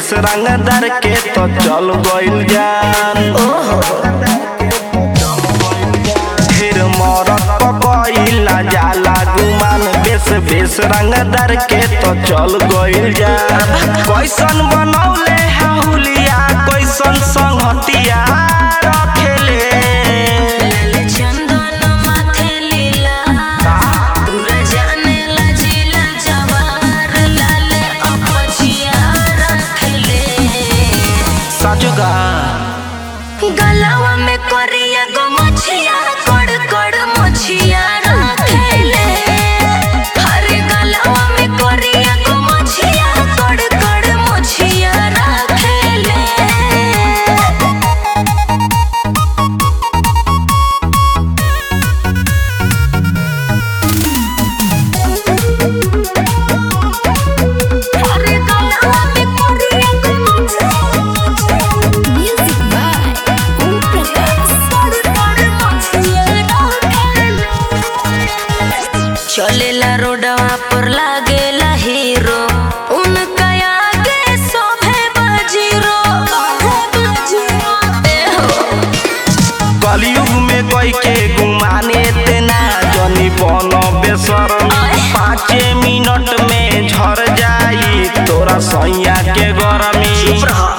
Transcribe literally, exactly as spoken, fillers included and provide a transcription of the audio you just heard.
Base रंगदार के तो चल गइल जान। फिर मरत पकइल ना जाला गुमान, बेस बेस रंगदार के तो चल गइल जान। कैसन बनौले है हुलिया, कैसन संगतिया रखेले। गलावा में करिया गो मछिया, कड़ कड़ मछिया रखेले। हरे गलावा में करिया गो मछिया, कड़ कड़ मछिया रखेले। हरे गलावा में करिया गो चलेला रोडवा पर लागेला हीरो, उनका आगे सोभे बजीरो। कलयुग में कोई के गुमाने तेना जनी बनो बेसर, पाँचे मिनट में झर जाई तोरा सैया के गरमी।